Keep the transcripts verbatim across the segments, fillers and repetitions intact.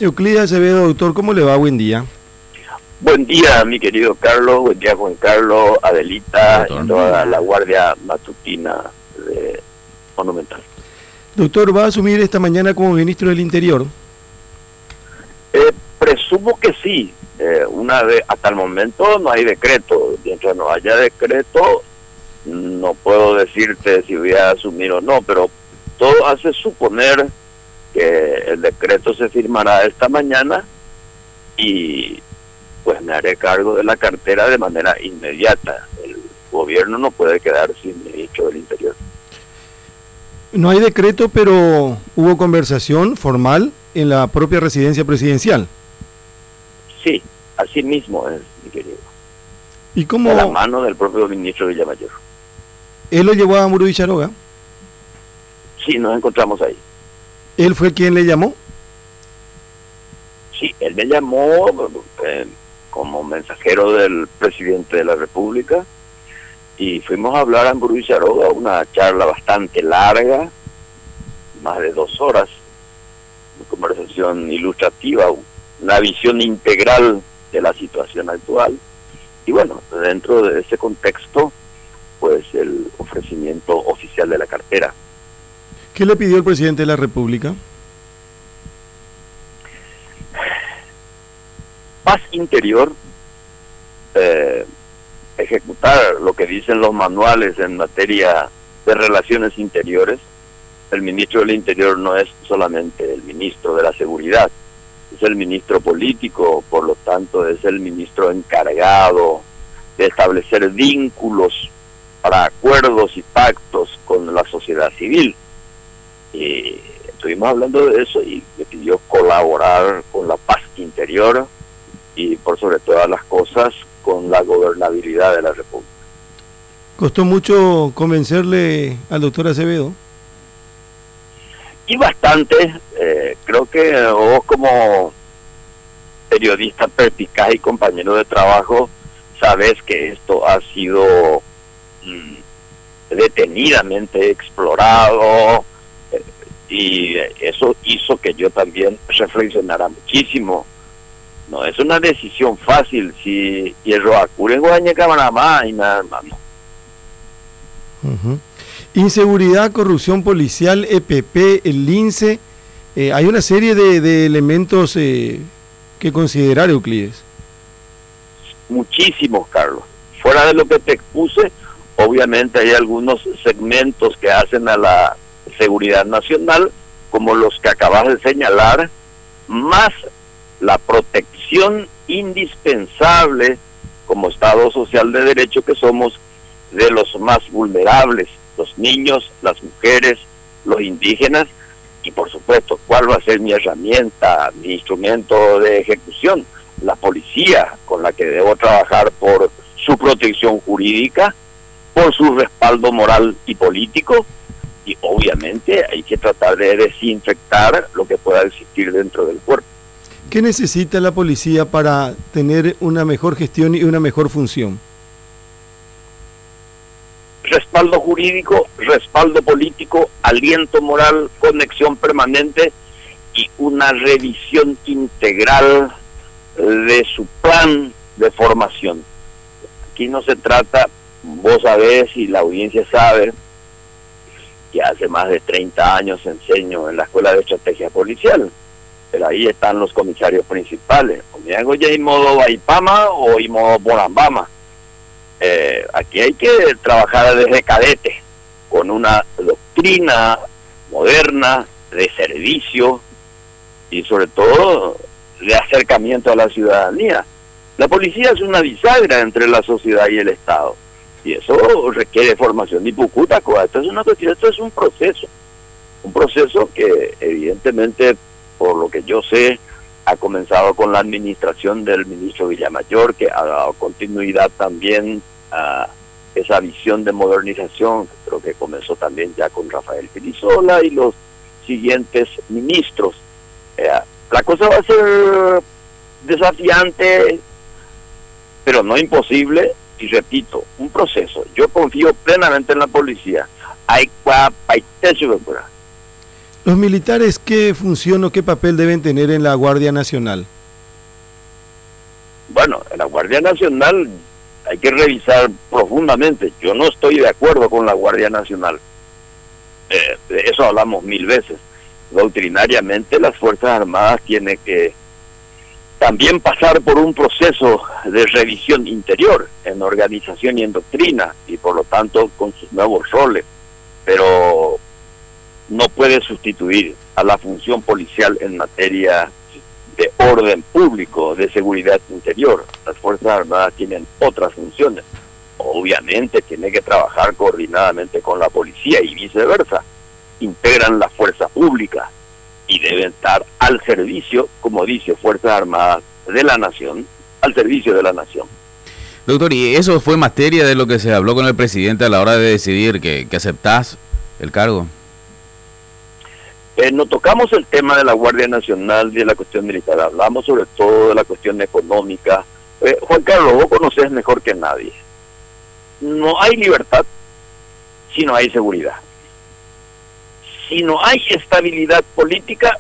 Euclides Acevedo, doctor, ¿cómo le va? Buen día. Buen día, mi querido Carlos, buen día Juan Carlos, Adelita Doctor. y toda la guardia matutina de Monumental. Doctor, ¿va a asumir esta mañana como ministro del Interior? Eh, presumo que sí. Eh, una vez, hasta el momento no hay decreto. Mientras no haya decreto, no puedo decirte si voy a asumir o no, pero todo hace suponer que el decreto se firmará esta mañana y pues me haré cargo de la cartera de manera inmediata. El gobierno no puede quedar sin ministro del Interior. No hay decreto, pero hubo conversación formal en la propia residencia presidencial. Sí, así mismo es, mi querido. ¿Y cómo? De la mano del propio ministro Villamayor. ¿Él lo llevó a Muro Villaroga? Sí, nos encontramos ahí. ¿Él fue quien le llamó? Sí, él me llamó eh, como mensajero del presidente de la República y fuimos a hablar a Muro Villaroga, una charla bastante larga, más de dos horas, una conversación ilustrativa, una visión integral de la situación actual. Y bueno, dentro de ese contexto, pues el ofrecimiento oficial de la cartera. ¿Qué le pidió el presidente de la República? Paz interior, eh, ejecutar lo que dicen los manuales en materia de relaciones interiores. El ministro del Interior no es solamente el ministro de la Seguridad, es el ministro político, por lo tanto es el ministro encargado de establecer vínculos para acuerdos y pactos con la sociedad civil. Y estuvimos hablando de eso y me pidió colaborar con la paz interior y por sobre todas las cosas con la gobernabilidad de la República. ¿Costó mucho convencerle al doctor Acevedo? Y bastante. Eh, creo que vos como periodista perspicaz y compañero de trabajo sabes que esto ha sido mmm, detenidamente explorado eh, y eso hizo que yo también reflexionara muchísimo. No es una decisión fácil si hierro acure guañe camarama y nada hermano. Uh-huh. Inseguridad, corrupción policial, E P P, el lince, eh, hay una serie de, de elementos eh, que considerar, Euclides. Muchísimos, Carlos. Fuera de lo que te expuse, obviamente hay algunos segmentos que hacen a la seguridad nacional, como los que acabas de señalar, más la protección indispensable como Estado social de derecho que somos de los más vulnerables, los niños, las mujeres, los indígenas, y por supuesto, ¿cuál va a ser mi herramienta, mi instrumento de ejecución? La policía, con la que debo trabajar por su protección jurídica, por su respaldo moral y político, y obviamente hay que tratar de desinfectar lo que pueda existir dentro del cuerpo. ¿Qué necesita la policía para tener una mejor gestión y una mejor función? Respaldo jurídico, respaldo político, aliento moral, conexión permanente y una revisión integral de su plan de formación. Aquí no se trata, vos sabés y la audiencia sabe, que hace más de treinta años enseño en la Escuela de Estrategia Policial, pero ahí están los comisarios principales. O me hago ya en modo Baipama o en modo Borambama. Eh, aquí hay que trabajar desde cadete, con una doctrina moderna de servicio y sobre todo de acercamiento a la ciudadanía. La policía es una bisagra entre la sociedad y el Estado, y eso requiere formación. Y Pucutaco, esto es una cuestión, esto es un proceso, un proceso que evidentemente, por lo que yo sé, ha comenzado con la administración del ministro Villamayor, que ha dado continuidad también a esa visión de modernización, que creo que comenzó también ya con Rafael Pinizola y los siguientes ministros. Eh, la cosa va a ser desafiante, pero no imposible, y repito, un proceso. Yo confío plenamente en la policía. Hay ¿Los militares qué función o qué papel deben tener en la Guardia Nacional? Bueno, en la Guardia Nacional hay que revisar profundamente. Yo no estoy de acuerdo con la Guardia Nacional. Eh, de eso hablamos mil veces. Doctrinariamente las Fuerzas Armadas tienen que también pasar por un proceso de revisión interior en organización y en doctrina, y por lo tanto con sus nuevos roles, pero no puede sustituir a la función policial en materia de orden público, de seguridad interior. Las Fuerzas Armadas tienen otras funciones. Obviamente tiene que trabajar coordinadamente con la policía y viceversa. Integran la fuerza pública y deben estar al servicio, como dice Fuerzas Armadas de la Nación, al servicio de la Nación. Doctor, ¿y eso fue materia de lo que se habló con el presidente a la hora de decidir que, que aceptás el cargo? Eh, no tocamos el tema de la Guardia Nacional y de la cuestión militar, hablamos sobre todo de la cuestión económica. Eh, Juan Carlos, vos conocés mejor que nadie. No hay libertad si no hay seguridad. Si no hay estabilidad política,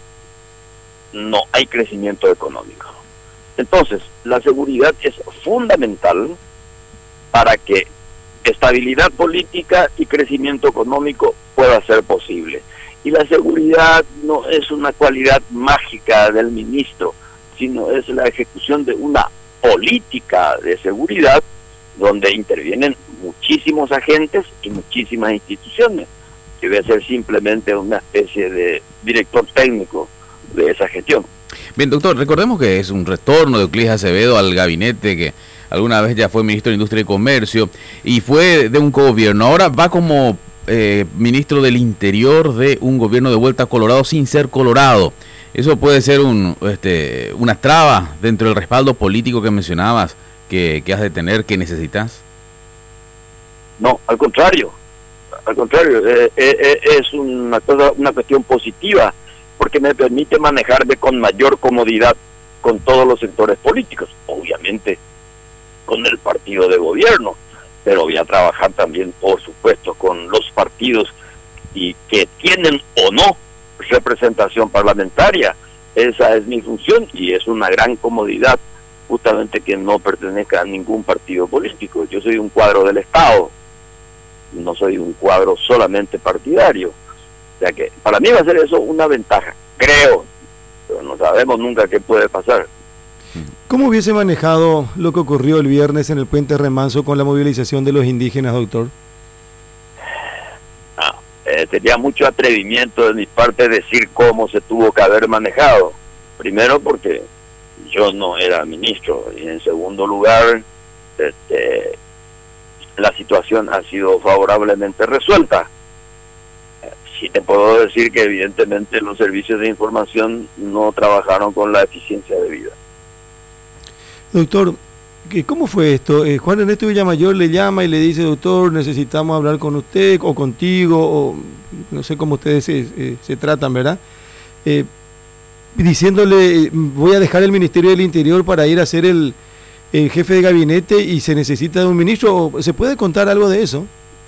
no hay crecimiento económico. Entonces, la seguridad es fundamental para que estabilidad política y crecimiento económico pueda ser posible. Y la seguridad no es una cualidad mágica del ministro, sino es la ejecución de una política de seguridad donde intervienen muchísimos agentes y muchísimas instituciones. Debe ser simplemente una especie de director técnico de esa gestión. Bien, doctor, recordemos que es un retorno de Euclides Acevedo al gabinete, que alguna vez ya fue ministro de Industria y Comercio y fue de un gobierno. Ahora va como eh, ministro del Interior de un gobierno de vuelta a Colorado sin ser Colorado. ¿Eso puede ser un, este, una traba dentro del respaldo político que mencionabas que, que has de tener, que necesitas? No, al contrario. Al contrario, eh, eh, es una cosa, una cuestión positiva, porque me permite manejarme con mayor comodidad con todos los sectores políticos, obviamente con el partido de gobierno, pero voy a trabajar también, por supuesto, con los partidos y que tienen o no representación parlamentaria. Esa es mi función y es una gran comodidad, justamente que no pertenezca a ningún partido político. Yo soy un cuadro del Estado, no soy un cuadro solamente partidario. O sea que para mí va a ser eso una ventaja, creo, pero no sabemos nunca qué puede pasar. ¿Cómo hubiese manejado lo que ocurrió el viernes en el Puente Remanso con la movilización de los indígenas, doctor? Ah, eh, tenía mucho atrevimiento de mi parte decir cómo se tuvo que haber manejado. Primero porque yo no era ministro, y en segundo lugar, este, la situación ha sido favorablemente resuelta. Sí te puedo decir que evidentemente los servicios de información no trabajaron con la eficiencia debida. Doctor, ¿cómo fue esto? Eh, Juan Ernesto Villamayor le llama y le dice, doctor, necesitamos hablar con usted o contigo, o no sé cómo ustedes se, eh, se tratan, ¿verdad? Eh, diciéndole, voy a dejar el Ministerio del Interior para ir a ser el, el jefe de gabinete y se necesita de un ministro. ¿Se puede contar algo de eso?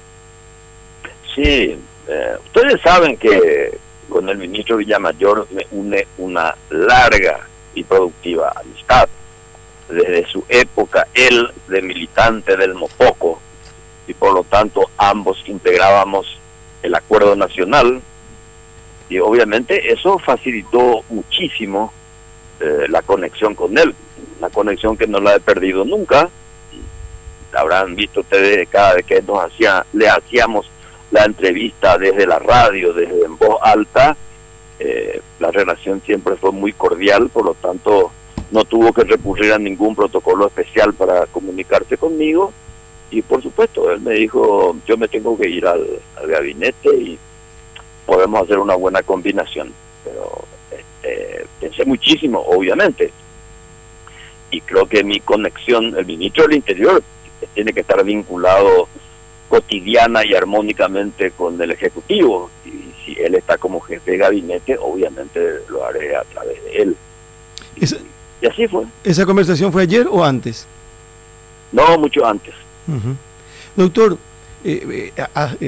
Sí, eh, ustedes saben que con el ministro Villamayor me une una larga y productiva amistad. Desde su época, él de militante del Mopoco, y por lo tanto ambos integrábamos el acuerdo nacional, y obviamente eso facilitó muchísimo eh, la conexión con él, una conexión que no la he perdido nunca. Habrán visto ustedes cada vez que nos hacía, le hacíamos la entrevista desde la radio, desde en voz alta, eh, la relación siempre fue muy cordial, por lo tanto no tuvo que recurrir a ningún protocolo especial para comunicarse conmigo. Y por supuesto, él me dijo, yo me tengo que ir al, al gabinete y podemos hacer una buena combinación. Pero este, pensé muchísimo, obviamente. Y creo que mi conexión, el ministro del Interior, tiene que estar vinculado cotidiana y armónicamente con el Ejecutivo. Y si él está como jefe de gabinete, obviamente lo haré a través de él. Esa, y así fue. ¿Esa conversación fue ayer o antes? No, mucho antes. Uh-huh. Doctor, eh, eh, eh,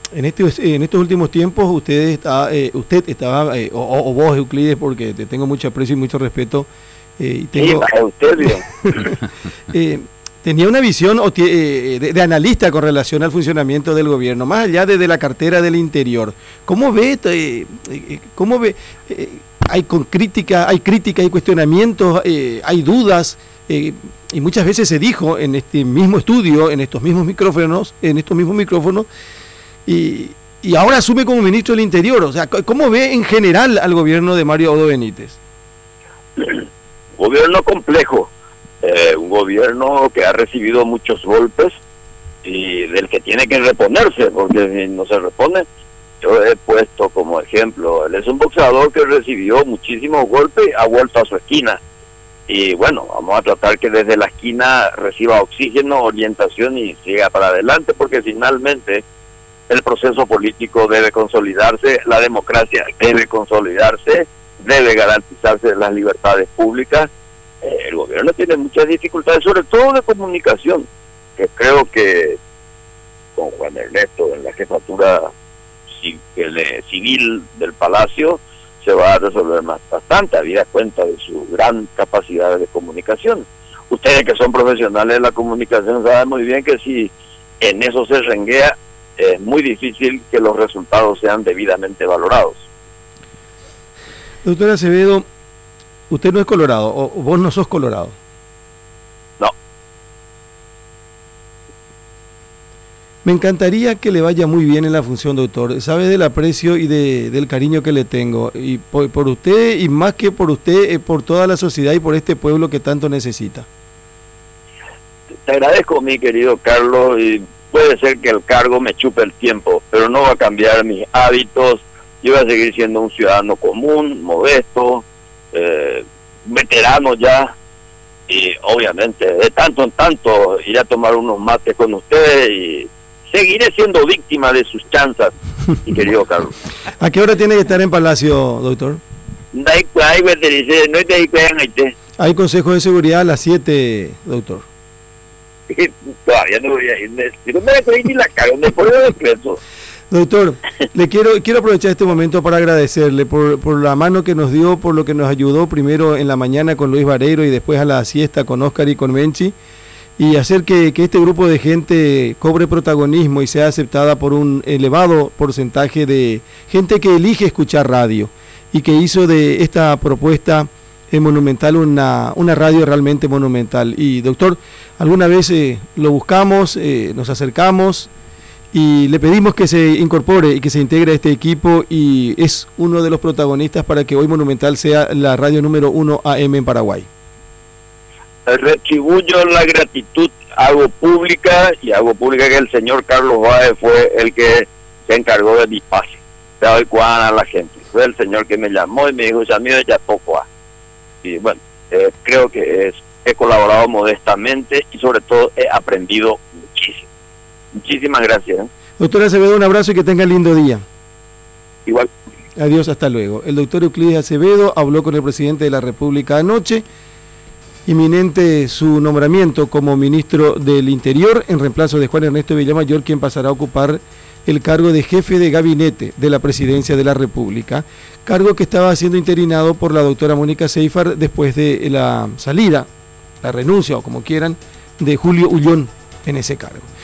en, este, en estos últimos tiempos usted, está, eh, usted estaba, eh, o, o vos Euclides, porque te tengo mucho aprecio y mucho respeto, eh, y tengo, sí, usted, eh, tenía una visión eh, de, de analista con relación al funcionamiento del gobierno, más allá de, de la cartera del Interior. ¿Cómo ve, eh, eh, cómo ve eh, hay con crítica, hay crítica, hay cuestionamientos, eh, hay dudas, eh, y muchas veces se dijo en este mismo estudio, en estos mismos micrófonos, en estos mismos micrófonos, y, y ahora asume como ministro del Interior? O sea, ¿cómo ve en general al gobierno de Mario Oddo Benítez? Gobierno complejo, eh, un gobierno que ha recibido muchos golpes y del que tiene que reponerse, porque si no se repone, yo he puesto como ejemplo, él es un boxeador que recibió muchísimos golpes y ha vuelto a su esquina. Y bueno, vamos a tratar que desde la esquina reciba oxígeno, orientación y siga para adelante, porque finalmente el proceso político debe consolidarse, la democracia debe consolidarse, debe garantizarse las libertades públicas. Eh, el gobierno tiene muchas dificultades, sobre todo de comunicación, que creo que con Juan Ernesto en la jefatura civil del Palacio se va a resolver más bastante, habida cuenta de su gran capacidad de comunicación. Ustedes que son profesionales de la comunicación saben muy bien que si en eso se renguea, es muy difícil que los resultados sean debidamente valorados. Doctor Acevedo, usted no es colorado, o vos no sos colorado. No. Me encantaría que le vaya muy bien en la función, doctor. Sabe del aprecio y de, del cariño que le tengo. Y por, por usted, y más que por usted, eh, por toda la sociedad y por este pueblo que tanto necesita. Te agradezco, mi querido Carlos, y puede ser que el cargo me chupe el tiempo, pero no va a cambiar mis hábitos. Yo voy a seguir siendo un ciudadano común, modesto, eh, veterano ya, y obviamente de tanto en tanto iré a tomar unos mates con ustedes y seguiré siendo víctima de sus chanzas, mi querido Carlos. ¿A qué hora tiene que estar en Palacio, doctor? Hay consejo de seguridad a las siete, doctor. Todavía no voy a ir, no me voy ni la cara, me pongo de preso. Doctor, le quiero quiero aprovechar este momento para agradecerle por, por la mano que nos dio, por lo que nos ayudó primero en la mañana con Luis Vareiro y después a la siesta con Oscar y con Menchi, y hacer que, que este grupo de gente cobre protagonismo y sea aceptada por un elevado porcentaje de gente que elige escuchar radio y que hizo de esta propuesta eh, monumental una, una radio realmente monumental. Y doctor, alguna vez eh, lo buscamos, eh, nos acercamos y le pedimos que se incorpore y que se integre a este equipo, y es uno de los protagonistas para que hoy Monumental sea la radio número uno A M en Paraguay. Retribuyo la gratitud, hago pública y hago pública que el señor Carlos Báez fue el que se encargó de mi pase. Te doy cuadra a la gente. Fue el señor que me llamó y me dijo, ya mío, ya poco. Y bueno, eh, creo que es, he colaborado modestamente y sobre todo he aprendido muchísimo. Muchísimas gracias. ¿eh? Doctor Acevedo, un abrazo y que tenga lindo día. Igual. Adiós, hasta luego. El doctor Euclides Acevedo habló con el presidente de la República anoche. Inminente su nombramiento como ministro del Interior en reemplazo de Juan Ernesto Villamayor, quien pasará a ocupar el cargo de jefe de gabinete de la Presidencia de la República, cargo que estaba siendo interinado por la doctora Mónica Seifar después de la salida, la renuncia o como quieran, de Julio Ullón en ese cargo.